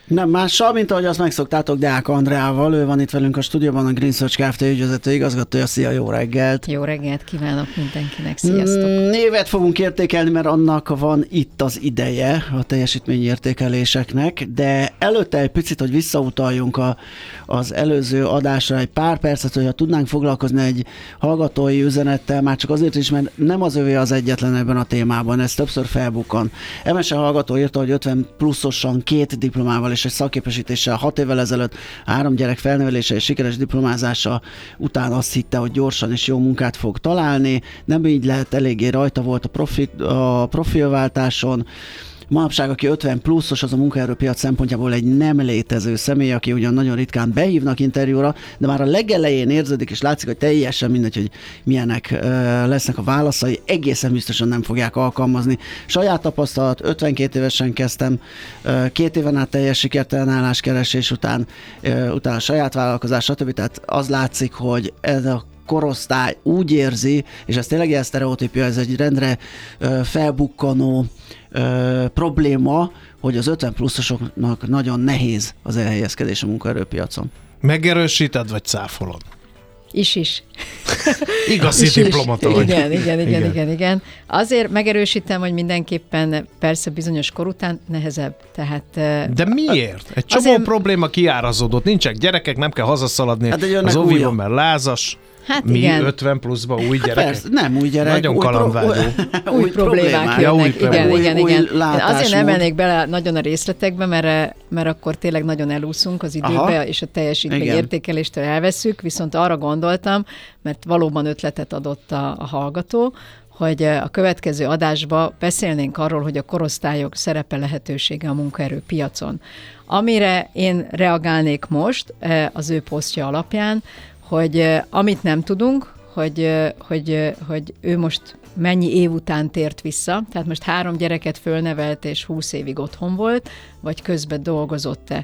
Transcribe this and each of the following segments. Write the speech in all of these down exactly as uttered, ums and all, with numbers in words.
Nem mással, mint ahogy azt megszoktátok Deák Andreával, ő van itt velünk a stúdióban, a Green Search Kft. Ügyvezető igazgatója. Szia, jó reggelt! Jó reggelt kívánok mindenkinek, sziasztok! Névet fogunk értékelni, mert annak van itt az ideje a teljesítményértékeléseknek, de előtte egy picit, hogy visszautaljunk a, az előző adásra egy pár percet, hogyha tudnánk foglalkozni egy hallgatói üzenettel, már csak azért is, mert nem az övé az egyetlen ebben a témában, ez többször felbukkan. em es e hallgató írta, hogy ötven pluszosan két diplomával és egy szakképesítéssel hat évvel ezelőtt három gyerek felnevelése és sikeres diplomázása után azt hitte, hogy gyorsan és jó munkát fog találni. Nem így lehet, eléggé rajta volt a, profi, a profilváltáson. Manapság, aki ötven pluszos, az a munkaerőpiac szempontjából egy nem létező személy, aki ugyan nagyon ritkán behívnak interjúra, de már a legelején érződik, és látszik, hogy teljesen mindegy, hogy milyenek ö, lesznek a válaszai, egészen biztosan nem fogják alkalmazni. Saját tapasztalat, ötvenkét évesen kezdtem, ö, két éven át teljes sikertelen álláskeresés után, ö, utána saját vállalkozás, stb. Tehát az látszik, hogy ez a korosztály úgy érzi, és ez tényleg ilyen sztereotípia, ez egy rendre ö, felbukkanó ö, probléma, hogy az ötven pluszosoknak nagyon nehéz az elhelyezkedés a munkaerőpiacon. Megerősíted, vagy cáfolod? Is-is. Igazi is, diplomata vagy. Igen, igen, igen, igen, igen, igen. Azért megerősítem, hogy mindenképpen persze bizonyos kor után nehezebb. Tehát, de miért? Egy csomó azért... probléma kiárazódott. Nincsenek gyerekek, nem kell hazaszaladni hát az óviban, mert lázas. Hát mi igen. ötven pluszban új gyerekek? Persze, nem új gyerek. Nagyon új kalandvágyó. Pro- új, új problémák jönnek. új igen, új, igen, új, igen. új Azért nem mennék bele nagyon a részletekbe, mert, mert akkor tényleg nagyon elúszunk az időbe, aha, és a teljesítményértékeléstől elveszük, viszont arra gondoltam, mert valóban ötletet adott a, a hallgató, hogy a következő adásban beszélnénk arról, hogy a korosztályok szerepe lehetősége a munkaerőpiacon. Amire én reagálnék most az ő posztja alapján, hogy amit nem tudunk, hogy, hogy, hogy ő most mennyi év után tért vissza, tehát most három gyereket fölnevelt és húsz évig otthon volt, vagy közben dolgozott-e.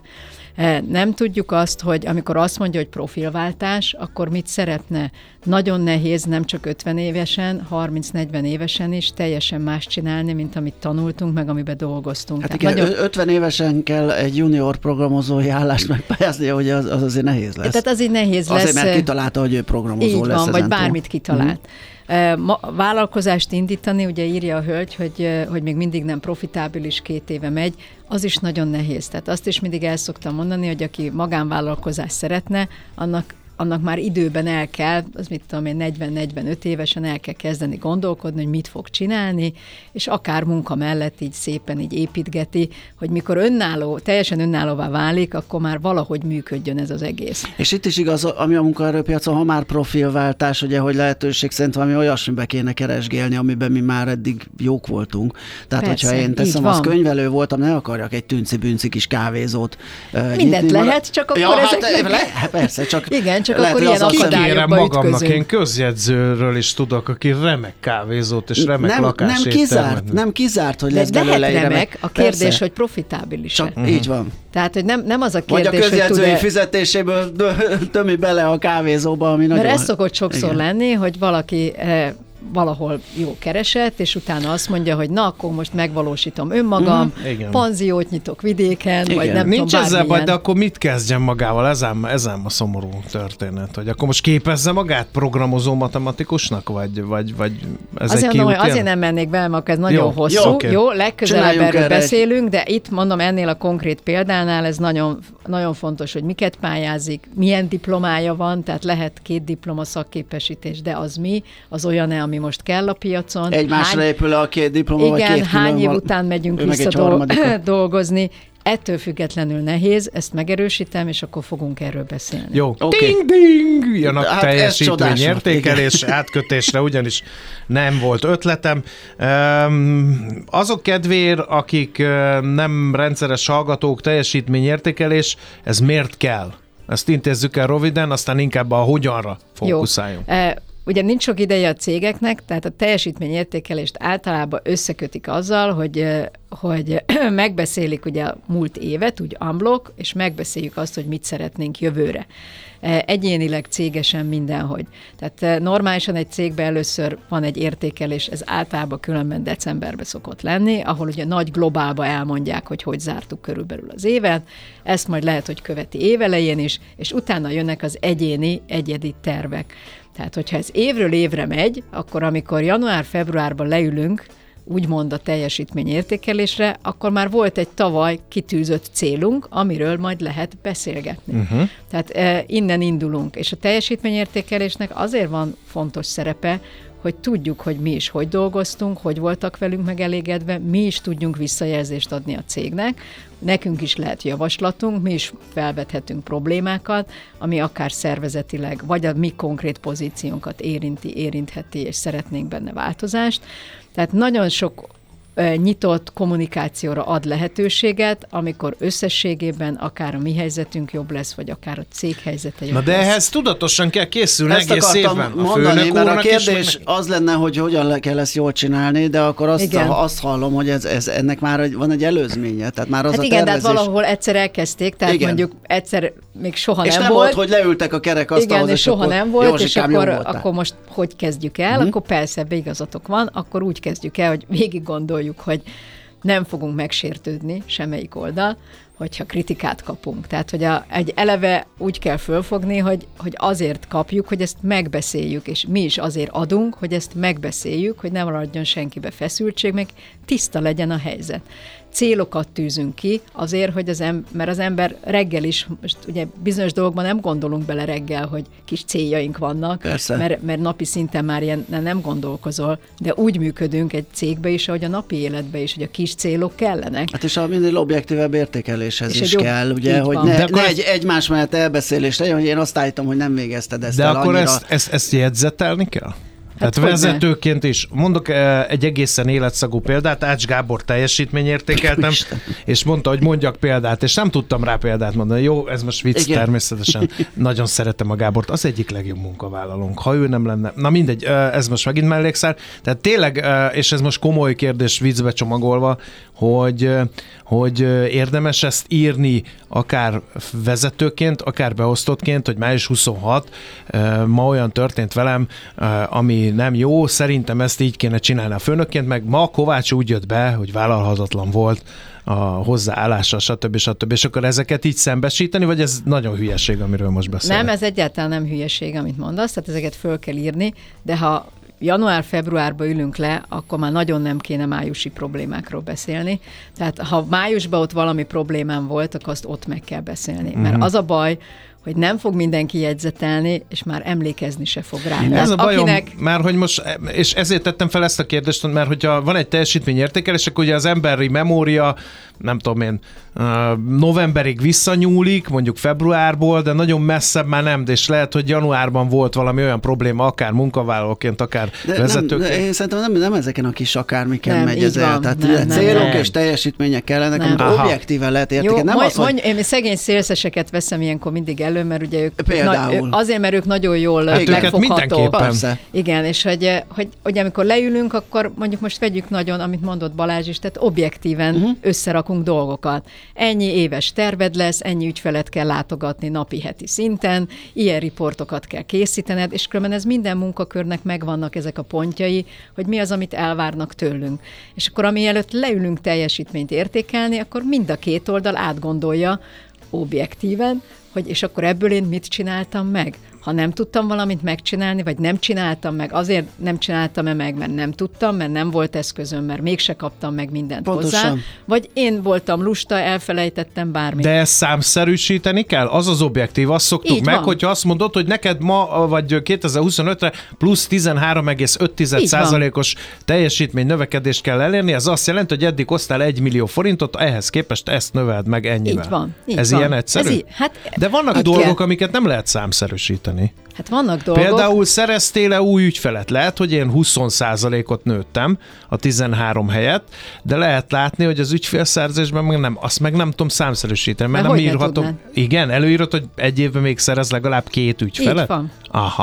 Nem tudjuk azt, hogy amikor azt mondja, hogy profilváltás, akkor mit szeretne. Nagyon nehéz nem csak ötven évesen, harminc-negyven évesen is teljesen más csinálni, mint amit tanultunk, meg amiben dolgoztunk. Hát igen, nagyon... ötven évesen kell egy junior programozói állást megpályázni, hogy az, az azért nehéz lesz. Tehát az így nehéz azért, lesz. Azért, mert kitalálta, hogy ő programozó így lesz. Van, vagy ezentúl. bármit kitalált. Mm. Ma, vállalkozást indítani, ugye írja a hölgy, hogy, hogy még mindig nem profitábilis, két éve megy, az is nagyon nehéz. Tehát azt is mindig el szoktam mondani, hogy aki magánvállalkozást szeretne, annak annak már időben el kell, az mit tudom én, negyven-negyvenöt évesen el kell kezdeni gondolkodni, hogy mit fog csinálni, és akár munka mellett így szépen így építgeti, hogy mikor önálló, teljesen önállóvá válik, akkor már valahogy működjön ez az egész. És itt is igaz, ami a munkaerőpiacon, ha már profilváltás, ugye, hogy lehetőség szerint valami olyasmibe kéne keresgélni, amiben mi már eddig jók voltunk. Tehát, persze, hogyha én teszem, az könyvelő voltam, ne akarjak egy tünci-bünci kis kávézót. Mindent uh, lehet, csak akkor ja, ezeknek... Hát, le, persze, csak igen, csak lehet, akkor ilyen akadályokba magamnak, ütközünk. én közjegyzőről is tudok, aki remek kávézót és remek nem, lakásét nem kizárt, termett. nem kizárt, hogy de lesz belőle lehet remek, remek. a kérdés, persze. hogy profitábilis. Csak uh-huh. Így van. Tehát, hogy nem, nem az a kérdés, vagy a közjegyzői hogy fizetéséből tömi bele a kávézóba, ami mert nagyon... ez szokott sokszor igen. lenni, hogy valaki eh, valahol jó keresett, és utána azt mondja, hogy na, akkor most megvalósítom önmagam, mm, panziót nyitok vidéken, igen. vagy nem Nincs tudom, ezzel bármilyen. baj, de akkor mit kezdjen magával? Ez ám, ez ám a szomorú történet, hogy akkor most képezze magát programozó matematikusnak, vagy, vagy, vagy ez azért egy mondom, hogy azért nem mennék bele, mert ez nagyon jó, hosszú. Jó, okay. jó legközelebb erről beszélünk, egy... de itt mondom, ennél a konkrét példánál ez nagyon, nagyon fontos, hogy miket pályázik, milyen diplomája van, tehát lehet két diploma szakképesítés, de az mi? Az olyan-e, ami most kell a piacon. Egymásra hány... épül a két diploma, igen, vagy két hány év val... után megyünk vissza dolgozni. Ettől függetlenül nehéz, ezt megerősítem, és akkor fogunk erről beszélni. Jó, okay. ding, ding, jön a hát teljesítményértékelés, átkötésre ugyanis nem volt ötletem. Azok kedvéért, akik nem rendszeres hallgatók, teljesítményértékelés, ez miért kell? Ezt intézzük el röviden, aztán inkább a hogyanra fókuszáljunk. Jó. ugye nincs sok ideje a cégeknek, tehát a teljesítményértékelést általában összekötik azzal, hogy, hogy megbeszélik ugye a múlt évet, úgy unblock, és megbeszéljük azt, hogy mit szeretnénk jövőre. Egyénileg, cégesen, mindenhogy. Tehát normálisan egy cégben először van egy értékelés, ez általában különben decemberben szokott lenni, ahol ugye nagy globálba elmondják, hogy hogy zártuk körülbelül az évet, ezt majd lehet, hogy követi évelején is, és utána jönnek az egyéni, egyedi tervek. Tehát, hogyha ez évről évre megy, akkor amikor január-februárban leülünk, úgymond a teljesítményértékelésre, akkor már volt egy tavaly kitűzött célunk, amiről majd lehet beszélgetni. Uh-huh. Tehát e, innen indulunk, és a teljesítményértékelésnek azért van fontos szerepe, hogy tudjuk, hogy mi is hogy dolgoztunk, hogy voltak velünk megelégedve, mi is tudjunk visszajelzést adni a cégnek, nekünk is lehet javaslatunk, mi is felvethetünk problémákat, ami akár szervezetileg, vagy a mi konkrét pozíciónkat érinti, érintheti, és szeretnénk benne változást. Tehát nagyon sok nyitott kommunikációra ad lehetőséget, amikor összességében akár a mi helyzetünk jobb lesz, vagy akár a cég helyzete jobb Na de lesz. ehhez tudatosan kell készülni ezt egész évben. Mondani, a mert a kérdés is, meg... az lenne, hogy hogyan kell ezt jól csinálni, de akkor azt, a, azt hallom, hogy ez, ez, ennek már van egy előzménye. Tehát már az hát a igen, tervezés... tehát valahol egyszer elkezdték, tehát igen. mondjuk egyszer még soha és nem, nem volt. volt, hogy leültek a kerekasztalhoz, igen, és soha nem volt, és akkor, akkor most hogy kezdjük el? Hmm. Akkor persze, ebbe igazatok van, akkor úgy kezdjük el, hogy végig gondoljuk, hogy nem fogunk megsértődni semmelyik oldal, hogyha kritikát kapunk. Tehát, hogy a, egy eleve úgy kell fölfogni, hogy, hogy azért kapjuk, hogy ezt megbeszéljük, és mi is azért adunk, hogy ezt megbeszéljük, hogy nem maradjon senkibe feszültség, meg tiszta legyen a helyzet. Célokat tűzünk ki azért, hogy az ember, mert az ember reggel is, most ugye bizonyos dolgokban nem gondolunk bele reggel, hogy kis céljaink vannak, mert, mert napi szinten már ilyen nem gondolkozol, de úgy működünk egy cégbe is, ahogy a napi életbe is, hogy a kis célok kellenek. Hát és a minél objektívebb értékeléshez és is jobb, kell, ugye, hogy ne, ne ezt... egy egymás mellett elbeszélés legyen, hogy én azt állítom, hogy nem végezted ezt de el akkor annyira... ezt, ezt, ezt jegyzetelni kell? Hát Tehát vezetőként is. Mondok egy egészen életszagú példát, Ács Gábor teljesítményértékeltem, és mondta, hogy mondjak példát, és nem tudtam rá példát mondani. Jó, ez most vicc, igen. Természetesen. Nagyon szeretem a Gábort, az egyik legjobb munkavállalónk. Ha ő nem lenne. Na mindegy, ez most megint mellékszál. Tehát tényleg, és ez most komoly kérdés viccbe csomagolva, hogy, hogy érdemes ezt írni akár vezetőként, akár beosztottként, hogy május huszonhatodika ma olyan történt velem, ami nem jó, szerintem ezt így kéne csinálni a főnökként, meg ma Kovács úgy jött be, hogy vállalhatatlan volt a hozzáállása, stb. stb. És akkor ezeket így szembesíteni, vagy ez nagyon hülyeség, amiről most beszélek? Nem, ez egyáltalán nem hülyeség, amit mondasz, tehát ezeket föl kell írni, de ha január-februárban ülünk le, akkor már nagyon nem kéne májusi problémákról beszélni. Tehát ha májusban ott valami problémám volt, akkor azt ott meg kell beszélni. Mm-hmm. Mert az a baj, hogy nem fog mindenki jegyzetelni, és már emlékezni se fog rá. Ez Tehát a bajom, akinek... már hogy most, és ezért tettem fel ezt a kérdést, mert hogyha van egy teljesítményértékelés, akkor ugye az emberi memória, nem tudom én, novemberig visszanyúlik, mondjuk februárból, de nagyon messzebb már nem, és lehet, hogy januárban volt valami olyan probléma, akár munkavállalóként, akár de vezetőként. Nem, de én szerintem nem, nem ezeken a kis akármiken nem, megy ez el. Tehát nem, célok nem. és teljesítmények kellenek, nem. amit Aha. objektíven lehet értékelni. Jó, nem mondj, az, hogy... mondj, én szegény szélszeseket veszem ilyenkor mindig elő, mert ugye ők, Például. ők azért, mert ők nagyon jól hát megfoghatók. Igen, és hogy, hogy, hogy amikor leülünk, akkor mondjuk most vegyük nagyon, amit mondott Balázs is, tehát objektíven uh-huh. összerakunk dolgokat. Ennyi éves terved lesz, ennyi ügyfelet kell látogatni napi, heti szinten, ilyen riportokat kell készítened, és különben ez minden munkakörnek megvannak ezek a pontjai, hogy mi az, amit elvárnak tőlünk. És akkor amielőtt leülünk teljesítményt értékelni, akkor mind a két oldal átgondolja objektíven, hogy és akkor ebből én mit csináltam meg? Ha nem tudtam valamit megcsinálni, vagy nem csináltam meg, azért nem csináltam-e meg, mert nem tudtam, mert nem volt eszközöm, mert mégse kaptam meg mindent Pontosan. hozzá, vagy én voltam lusta, elfelejtettem bármit. De ezt számszerűsíteni kell? Az az objektív, azt szoktuk Így meg, van. hogyha azt mondod, hogy neked ma, vagy kétezer-huszonötre plusz tizenhárom egész öt százalékos teljesítmény növekedést kell elérni, ez azt jelenti, hogy eddig osztál egy millió forintot, ehhez képest ezt növeld meg ennyivel. Így van. Így ez van. ilyen egyszerű? Ez í- hát, De vannak hát dolgok, kell. amiket nem lehet számszerűsíteni. Hát vannak dolgok. Például szereztél-e új ügyfelet? Lehet, hogy én húsz százalékot nőttem a tizenhárom helyett, de lehet látni, hogy az ügyfélszerzésben meg nem, azt meg nem tudom számszerűsíteni, mert De nem hogy ne írhatom. tudnád? Igen, előírod, hogy egy évben még szerez legalább két ügyfelet? Így van. Aha.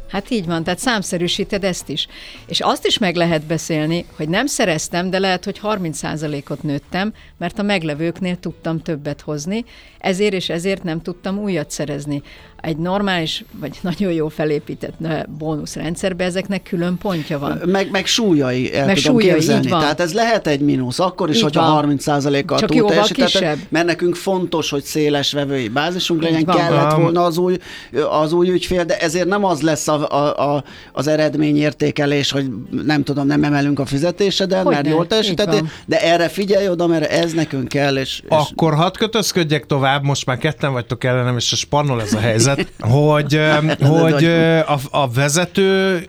Hát így van, tehát számszerűsíted ezt is. És azt is meg lehet beszélni, hogy nem szereztem, de lehet, hogy harminc százalékot nőttem, mert a meglevőknél tudtam többet hozni, ezért és ezért nem tudtam újat szerezni. Egy normális, vagy nagyon jó felépített bónuszrendszerben ezeknek külön pontja van. Meg, meg súlyai, el meg tudom súlyai, képzelni. Tehát ez lehet egy mínusz, akkor is, így hogyha van. harminc százalékkal túl teljesítetted, mert nekünk fontos, hogy széles vevői bázisunk legyen, kellett volna az új, az új ügyfél, de ezért nem az lesz a, a, a, az eredményértékelés, hogy nem tudom, nem emelünk a fizetéseden, hogy mert ne? Jól teljesítettél, de erre figyelj oda, mert ez nekünk kell. És, és... Akkor hadd kötözködjek tovább, most már ketten vagytok ellenem, és spannol ez a helyzet. hogy, hogy a, a vezető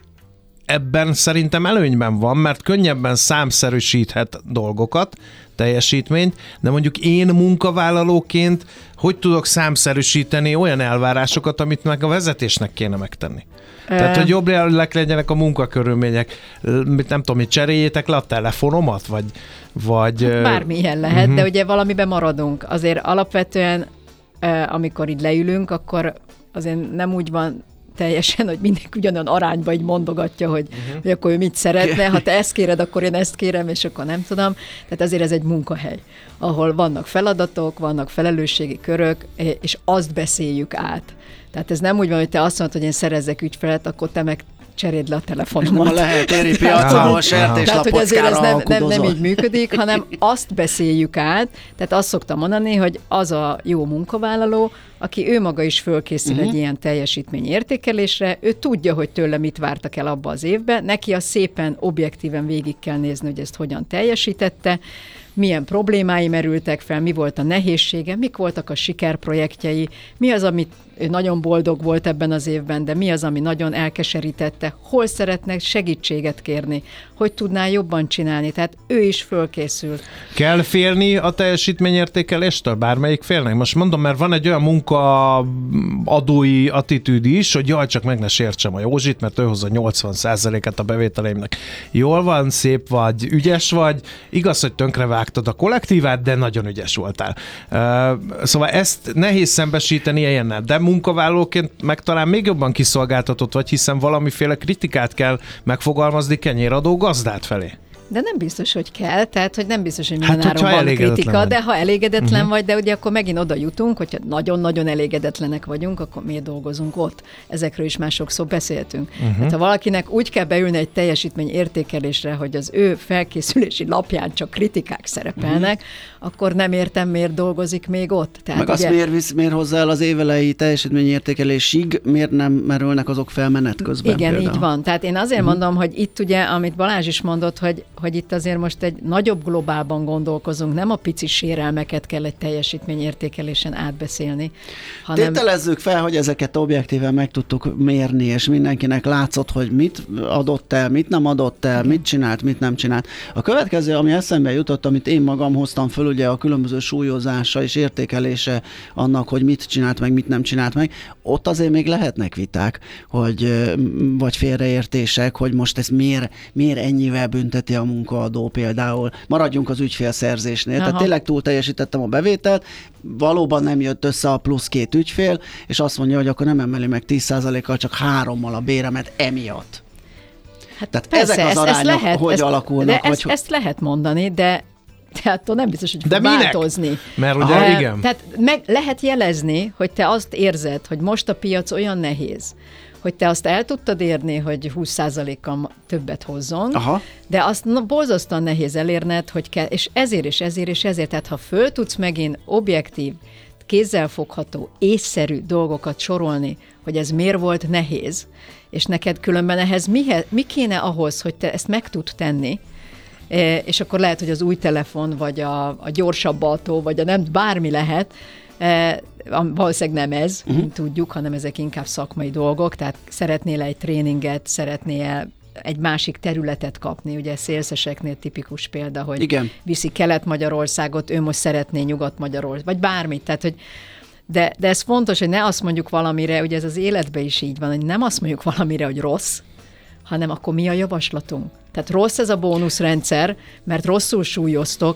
ebben szerintem előnyben van, mert könnyebben számszerűsíthet dolgokat, teljesítményt, de mondjuk én munkavállalóként hogy tudok számszerűsíteni olyan elvárásokat, amit meg a vezetésnek kéne megtenni? E... Tehát, hogy jobbak legyenek a munkakörülmények, nem tudom, hogy cseréljétek le a telefonomat, vagy... vagy hát bármilyen lehet, uh-huh. de ugye valamiben maradunk. Azért alapvetően amikor így leülünk, akkor azért nem úgy van teljesen, hogy mindenki ugyanolyan arányba így mondogatja, hogy, uh-huh. hogy akkor ő mit szeretne. Ha te ezt kéred, akkor én ezt kérem, és akkor nem tudom. Tehát azért ez egy munkahely, ahol vannak feladatok, vannak felelősségi körök, és azt beszéljük át. Tehát ez nem úgy van, hogy te azt mondod, hogy én szerezzek ügyfelet, akkor te meg cseréld le a telefonomat. Ma lehet téri piacon, ahol sertéslapockára Tehát, hogy azért ez nem, nem, nem így működik, hanem azt beszéljük át, tehát azt szoktam mondani, hogy az a jó munkavállaló, aki ő maga is fölkészül uh-huh. egy ilyen teljesítményértékelésre, ő tudja, hogy tőle mit vártak el abba az évben, neki a szépen objektíven végig kell nézni, hogy ezt hogyan teljesítette, milyen problémái merültek fel, mi volt a nehézsége, mik voltak a sikerprojektjei, mi az, amit ő nagyon boldog volt ebben az évben, de mi az, ami nagyon elkeserítette, hol szeretne segítséget kérni, hogy tudná jobban csinálni, tehát ő is fölkészül. Kell félni a teljesítményértékeléstől bármelyik félnek? Most mondom, mert van egy olyan munkaadói attitűd is, hogy jaj, csak meg ne sértsem a Józsit, mert ő hozza nyolcvan százalékát a bevételeimnek. Jól van, szép vagy, ügyes vagy, igaz, hogy tönkrevágtad a kollektívát, de nagyon ügyes voltál. Szóval ezt nehéz szembesíteni ilyennel, de munkavállalóként meg talán még jobban kiszolgáltatott vagy, hiszen valamiféle kritikát kell megfogalmazni kenyéradó gazdát felé. De nem biztos, hogy kell, tehát hogy nem biztos, hogy minden áron van kritika, vagy. De ha elégedetlen uh-huh. vagy, de ugye akkor megint oda jutunk, hogyha nagyon-nagyon elégedetlenek vagyunk, akkor miért dolgozunk ott? Ezekről is már sokszor beszéltünk. Uh-huh. Tehát ha valakinek úgy kell beülni egy teljesítmény értékelésre, hogy az ő felkészülési lapján csak kritikák szerepelnek, uh-huh. akkor nem értem, miért dolgozik még ott. Tehát meg ugye... azt miért, visz, miért hozzá el az évelei teljesítményértékelésig, miért nem merülnek azok fel menet közben? Igen, például. Így van. Tehát én azért uh-huh. mondom, hogy itt ugye, amit Balázs is mondott, hogy hogy itt azért most egy nagyobb globálban gondolkozunk, nem a pici sérelmeket kell egy teljesítményértékelésen átbeszélni, hanem... Tételezzük fel, hogy ezeket objektíven meg tudtuk mérni, és mindenkinek látszott, hogy mit adott el, mit nem adott el, mit csinált, mit nem csinált. A következő, ami eszembe jutott, amit én magam hoztam föl, ugye a különböző súlyozása és értékelése annak, hogy mit csinált meg, mit nem csinált meg, ott azért még lehetnek viták, hogy, vagy félreértések, hogy most ezt miért, miért ennyivel bünteti a munkaadó például. Maradjunk az ügyfélszerzésnél. Aha. Tehát tényleg túl teljesítettem a bevételt, valóban nem jött össze a plusz két ügyfél, és azt mondja, hogy akkor nem emeli meg tíz százalékkal, csak hárommal a béremet emiatt. Hát tehát persze, ezek az ezt, arányok ezt lehet, hogy ezt, alakulnak? De hogy... ezt, ezt lehet mondani, de tehát nem biztos, hogy de változni. Mert ugye Aha. igen. Tehát meg lehet jelezni, hogy te azt érzed, hogy most a piac olyan nehéz, hogy te azt el tudtad érni, hogy húsz százalékkal többet hozzon, Aha. de azt na, borzasztóan nehéz elérned, hogy kell, és ezért, és ezért, és ezért. Tehát ha föl tudsz megint objektív, kézzelfogható, észszerű dolgokat sorolni, hogy ez miért volt nehéz, és neked különben ehhez mi, mi kéne ahhoz, hogy te ezt meg tud tenni, és akkor lehet, hogy az új telefon, vagy a, a gyorsabb autó, vagy a nem, bármi lehet, valószínűleg nem ez, uh-huh. mint tudjuk, hanem ezek inkább szakmai dolgok, tehát szeretnél egy tréninget, szeretnél egy másik területet kapni, ugye szélszeseknél tipikus példa, hogy Igen. viszi Kelet-Magyarországot, ő most szeretné Nyugat-Magyarországot, vagy bármit, tehát hogy de, de ez fontos, hogy ne azt mondjuk valamire, ugye ez az életben is így van, hogy nem azt mondjuk valamire, hogy rossz, hanem akkor mi a javaslatunk? Tehát rossz ez a bónuszrendszer, mert rosszul súlyoztok,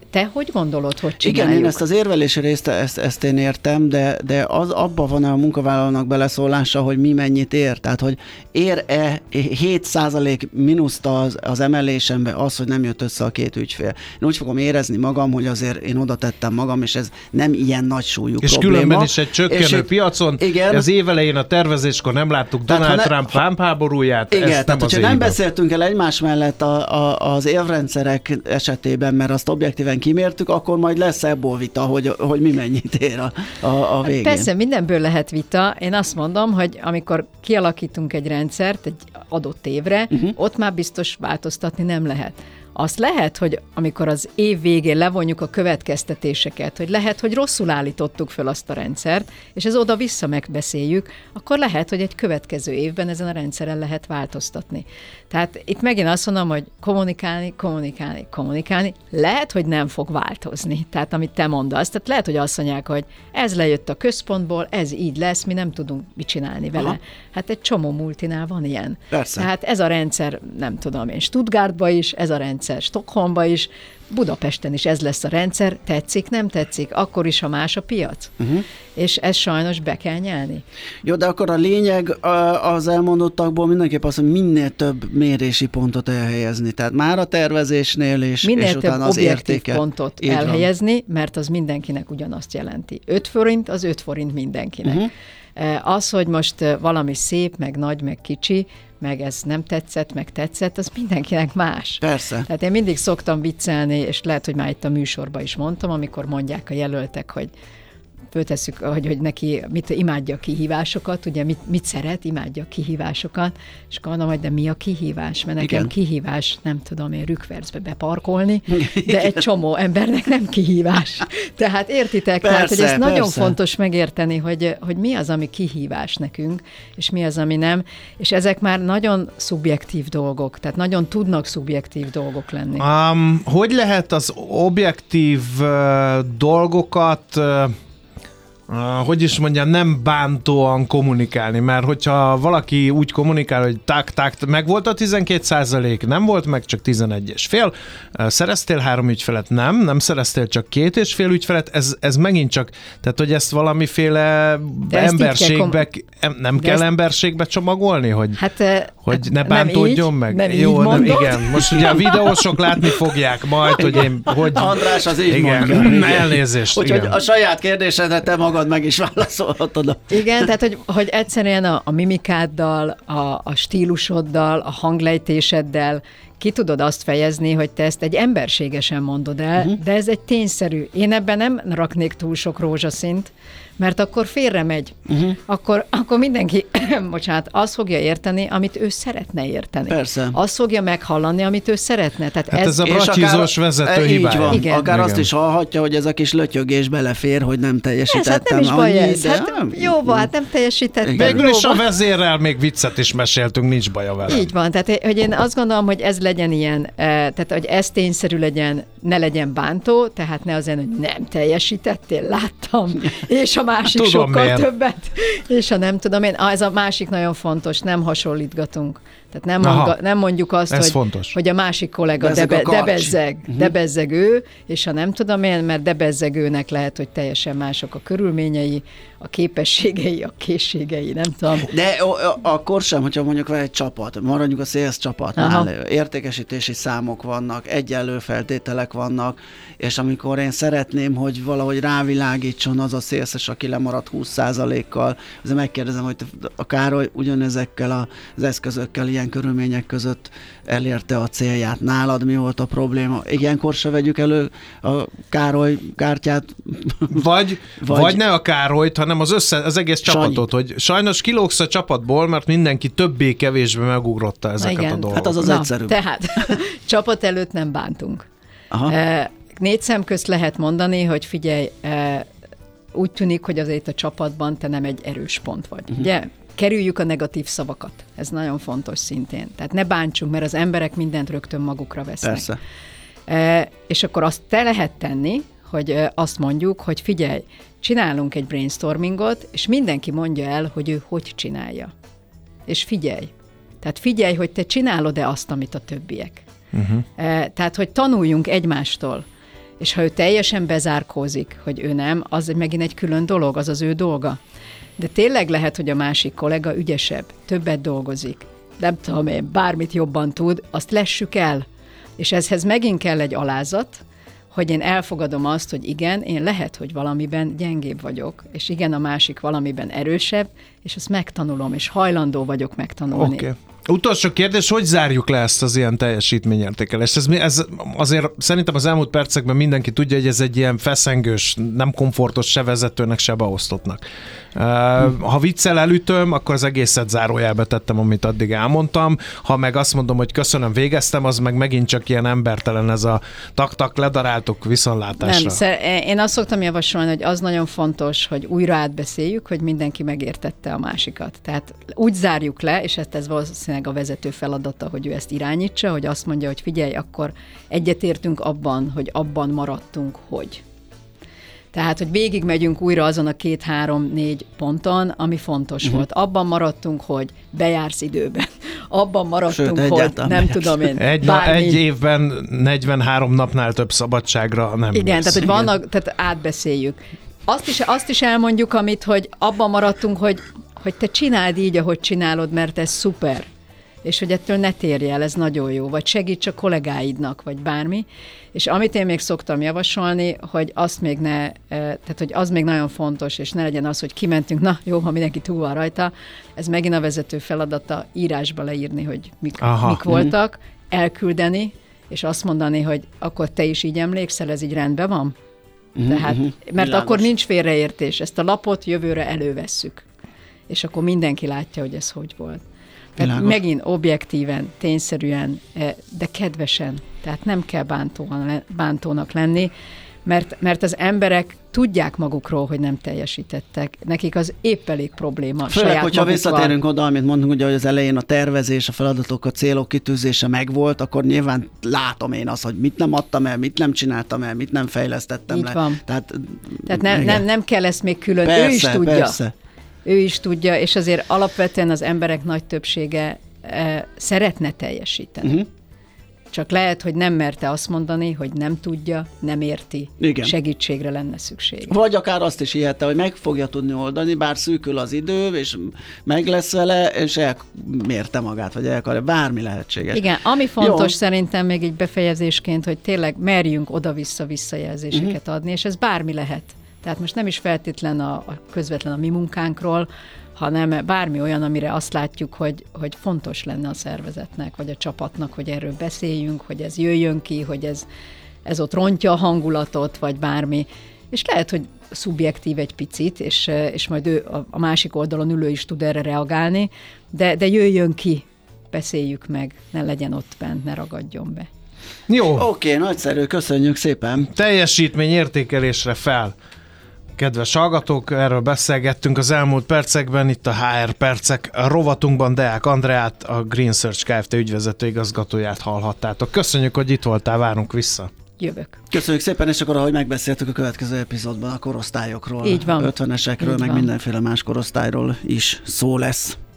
te hogy gondolod, hogy csináljuk? Igen, én ezt az érvelési részt, ezt, ezt én értem, de, de az abban van a munkavállalónak beleszólása, hogy mi mennyit ér. Tehát, hogy ér-e hét százalék mínuszt az, az emelésembe az, hogy nem jött össze a két ügyfél. Én úgy fogom érezni magam, hogy azért én oda tettem magam, és ez nem ilyen nagy súlyú és probléma. És különben is egy csökkenő és piacon, igen, az évelején a tervezéskor nem láttuk Donald ne, Trump vámháborúját, igen, ezt tehát, nem hogyha nem beszéltünk el egymás mellett a, a, az érvrendszerek esetében, mert azt objektíven kimértük, akkor majd lesz ebből vita, hogy, hogy mi mennyit ér a, a, a végén. Persze, mindenből lehet vita. Én azt mondom, hogy amikor kialakítunk egy rendszert egy adott évre, uh-huh. ott már biztos változtatni nem lehet. Azt lehet, hogy amikor az év végén levonjuk a következtetéseket, hogy lehet, hogy rosszul állítottuk föl azt a rendszert, és ez oda-vissza megbeszéljük, akkor lehet, hogy egy következő évben ezen a rendszeren lehet változtatni. Tehát itt megint azt mondom, hogy kommunikálni, kommunikálni, kommunikálni, lehet, hogy nem fog változni. Tehát amit te mondasz, tehát lehet, hogy azt mondják, hogy ez lejött a központból, ez így lesz, mi nem tudunk mit csinálni vele. Aha. Hát egy csomó multinál van ilyen. Persze. Tehát ez a rendszer, nem tudom én, Stuttgartba is, ez a rendszer Stockholmba is, Budapesten is ez lesz a rendszer, tetszik, nem tetszik, akkor is, ha más a piac. Uh-huh. És ez sajnos be kell nyelni. Jó, de akkor a lényeg az elmondottakból mindenképp az, hogy minél több mérési pontot elhelyezni. Tehát már a tervezésnél és, minél és utána az objektív értéke. pontot így elhelyezni, van. Mert az mindenkinek ugyanazt jelenti. öt forint, az öt forint mindenkinek. Uh-huh. Az, hogy most valami szép, meg nagy, meg kicsi, meg ez nem tetszett, meg tetszett, az mindenkinek más. Persze. Tehát én mindig szoktam viccelni, és lehet, hogy már itt a műsorban is mondtam, amikor mondják a jelöltek, hogy föltesszük, hogy, hogy neki mit imádja a kihívásokat, ugye mit, mit szeret, imádja a kihívásokat, és akkor mondom, hogy de mi a kihívás? Mert nekem igen. kihívás, nem tudom én rükvercbe beparkolni, de egy csomó embernek nem kihívás. Tehát értitek? Persze, tehát, hogy ez persze. nagyon fontos megérteni, hogy, hogy mi az, ami kihívás nekünk, és mi az, ami nem, és ezek már nagyon szubjektív dolgok, tehát nagyon tudnak szubjektív dolgok lenni. Um, hogy lehet az objektív uh, dolgokat uh, Uh, hogy is mondjam, nem bántóan kommunikálni, mert hogyha valaki úgy kommunikál, hogy tak, tak, meg volt a tizenkét százalék, nem volt meg, csak tizenegy és fél, uh, szereztél három ügyfelet, nem, nem szereztél csak két és fél ügyfelet, ez, ez megint csak, tehát hogy ezt valamiféle de emberségbe, kom- nem kell ezt... emberségbe csomagolni, hogy, hát, hogy ne bántódjon így, meg? Nem Jó, nem, igen, most ugye a videósok látni fogják majd, hogy én, hogy... András az így igen, mondja. Elnézést. Úgyhogy a saját kérdésedet te magad meg is válaszolhatod. Igen, tehát hogy, hogy egyszerűen a, a mimikáddal, a, a stílusoddal, a hanglejtéseddel ki tudod azt fejezni, hogy te ezt egy emberségesen mondod el, uh-huh. de ez egy tényszerű. Én ebben nem raknék túl sok rózsaszínt, mert akkor félre megy. Uh-huh. Akkor, akkor mindenki, bocsánat, azt fogja érteni, amit ő szeretne érteni. Persze. Azt fogja meghallani, amit ő szeretne. Tehát hát ez, ez a bratyizós vezető hibája. Van. Igen. Akár igen. azt is hallhatja, hogy ez a kis lötyögés belefér, hogy nem teljesítettem. Ez, hát nem is baj annyi, ez. Hát jó van, hát nem teljesítettem. Végül is a vezérrel még viccet is meséltünk, nincs baja vele. Így van, tehát hogy én azt gondolom, hogy ez legyen ilyen, tehát hogy ez tényszerű legyen, ne legyen bántó, tehát ne azért, hogy nem teljesítettél, láttam, és a másik tudom, sokkal miért. Többet, és ha nem tudom én, ez a másik nagyon fontos, nem hasonlítgatunk. Tehát nem, mondga, nem mondjuk azt, hogy, hogy a másik kollega debe, a debezzeg, uh-huh. debezzeg ő, és ha nem tudom én, mert debezzeg őnek lehet, hogy teljesen mások a körülményei, a képességei, a készségei, nem tudom. De akkor sem, hogyha mondjuk van egy csapat, maradjunk a sales csapatnál, értékesítési számok vannak, egyenlő feltételek vannak, és amikor én szeretném, hogy valahogy rávilágítson az a szélszes, aki lemaradt húsz százalékkal, azért megkérdezem, hogy a Károly ugyanezekkel az eszközökkel ilyen körülmények között elérte a célját. Nálad mi volt a probléma? Ilyenkor se vegyük elő a Károly kártyát? Vagy, vagy, vagy ne a Károlyt, hanem az, össze, az egész csapatot, Sanyi. Hogy sajnos kilógsz a csapatból, mert mindenki többé-kevésbé megugrotta ezeket igen. a dolgokat. Hát az az Na, egyszerűbb. Tehát csapat előtt nem bántunk. Aha. E, négy szem közt lehet mondani, hogy figyelj, e, úgy tűnik, hogy azért a csapatban te nem egy erős pont vagy. Uh-huh. Ugye? Kerüljük a negatív szavakat. Ez nagyon fontos szintén. Tehát ne bántsunk, mert az emberek mindent rögtön magukra vesznek. Persze. E, és akkor azt te lehet tenni, hogy azt mondjuk, hogy figyelj, csinálunk egy brainstormingot, és mindenki mondja el, hogy ő hogy csinálja. És figyelj. Tehát figyelj, hogy te csinálod-e azt, amit a többiek. Uh-huh. E, tehát, hogy tanuljunk egymástól. És ha ő teljesen bezárkózik, hogy ő nem, az megint egy külön dolog, az az ő dolga. De tényleg lehet, hogy a másik kollega ügyesebb, többet dolgozik, nem tudom én, bármit jobban tud, azt lessük el. És ezhez megint kell egy alázat, hogy én elfogadom azt, hogy igen, én lehet, hogy valamiben gyengébb vagyok, és igen, a másik valamiben erősebb, és azt megtanulom, és hajlandó vagyok megtanulni. Okay. Utolsó kérdés, hogy zárjuk le ezt az ilyen teljesítményértékelést? Ez, ez azért szerintem az elmúlt percekben mindenki tudja, hogy ez egy ilyen feszengős, nem komfortos se vezetőnek, se beosztottnak. Ha viccel elütöm, akkor az egészet zárójelbe tettem, amit addig elmondtam. Ha meg azt mondom, hogy köszönöm, végeztem, az meg megint csak ilyen embertelen, ez a tak-tak, ledaráltuk viszontlátásra. Nem, szer- én azt szoktam javasolni, hogy az nagyon fontos, hogy újra átbeszéljük, hogy mindenki megértette a másikat. Tehát úgy zárjuk le, és ezt ez valószínűleg a vezető feladata, hogy ő ezt irányítsa, hogy azt mondja, hogy figyelj, akkor egyetértünk abban, hogy abban maradtunk, hogy. Tehát, hogy végigmegyünk újra azon a két, három, négy ponton, ami fontos uh-huh. volt. Abban maradtunk, hogy bejársz időben. Abban maradtunk, Sőt, hogy nem bejársz. tudom én. Egy, na, egy évben negyvenhárom napnál több szabadságra nem Igen, lesz. tehát, hogy vannak, tehát átbeszéljük. Azt is, azt is elmondjuk, amit, hogy abban maradtunk, hogy, hogy te csináld így, ahogy csinálod, mert ez szuper. És hogy ettől ne térj el, ez nagyon jó, vagy segíts a kollégáidnak, vagy bármi. És amit én még szoktam javasolni, hogy azt még ne, tehát hogy az még nagyon fontos, és ne legyen az, hogy kimentünk, na jó, ha mindenki túl van rajta, ez megint a vezető feladata írásba leírni, hogy mik, mik voltak, elküldeni, és azt mondani, hogy akkor te is így emlékszel, ez így rendben van? Mm-hmm. Tehát, mert Világos. Akkor nincs félreértés, ezt a lapot jövőre elővesszük. És akkor mindenki látja, hogy ez hogy volt. Tehát Világos. Megint objektíven, tényszerűen, de kedvesen. Tehát nem kell bántónak lenni, mert, mert az emberek tudják magukról, hogy nem teljesítettek. Nekik az épp elég probléma. Főleg, hogyha visszatérünk oda, amit mondunk, ugye, hogy az elején a tervezés, a feladatok, a célok kitűzése megvolt, akkor nyilván látom én azt, hogy mit nem adtam el, mit nem csináltam el, mit nem fejlesztettem Így le. van. Tehát, Tehát nem, nem, nem kell ezt még külön, persze, ő is tudja. Persze. Ő is tudja, és azért alapvetően az emberek nagy többsége e, szeretne teljesíteni. Uh-huh. Csak lehet, hogy nem merte azt mondani, hogy nem tudja, nem érti, Igen. segítségre lenne szükség. Vagy akár azt is ihette, hogy meg fogja tudni oldani, bár szűkül az idő, és meg lesz vele, és elmérte magát, vagy elkarja, bármi lehetséges. Igen, ami fontos Jó. szerintem még egy befejezésként, hogy tényleg merjünk oda-vissza visszajelzéseket uh-huh. adni, és ez bármi lehet. Tehát most nem is feltétlen a, a közvetlen a mi munkánkról, hanem bármi olyan, amire azt látjuk, hogy, hogy fontos lenne a szervezetnek, vagy a csapatnak, hogy erről beszéljünk, hogy ez jöjjön ki, hogy ez, ez ott rontja a hangulatot, vagy bármi. És lehet, hogy szubjektív egy picit, és, és majd ő a, a másik oldalon ülő is tud erre reagálni, de, de jöjjön ki, beszéljük meg, ne legyen ott bent, ne ragadjon be. Jó. Oké, okay, nagyszerű, köszönjük szépen. Teljesítmény értékelésre fel. Kedves hallgatók, erről beszélgettünk az elmúlt percekben, itt a há er Percek rovatunkban Deák Andreát, a Green Search Kft. Ügyvezető igazgatóját hallhattátok. Köszönjük, hogy itt voltál, várunk vissza. Jövök. Köszönjük szépen, és akkor ahogy megbeszéltük a következő epizódban a korosztályokról, Így van. ötvenesekről, Így meg van. mindenféle más korosztályról is szó lesz.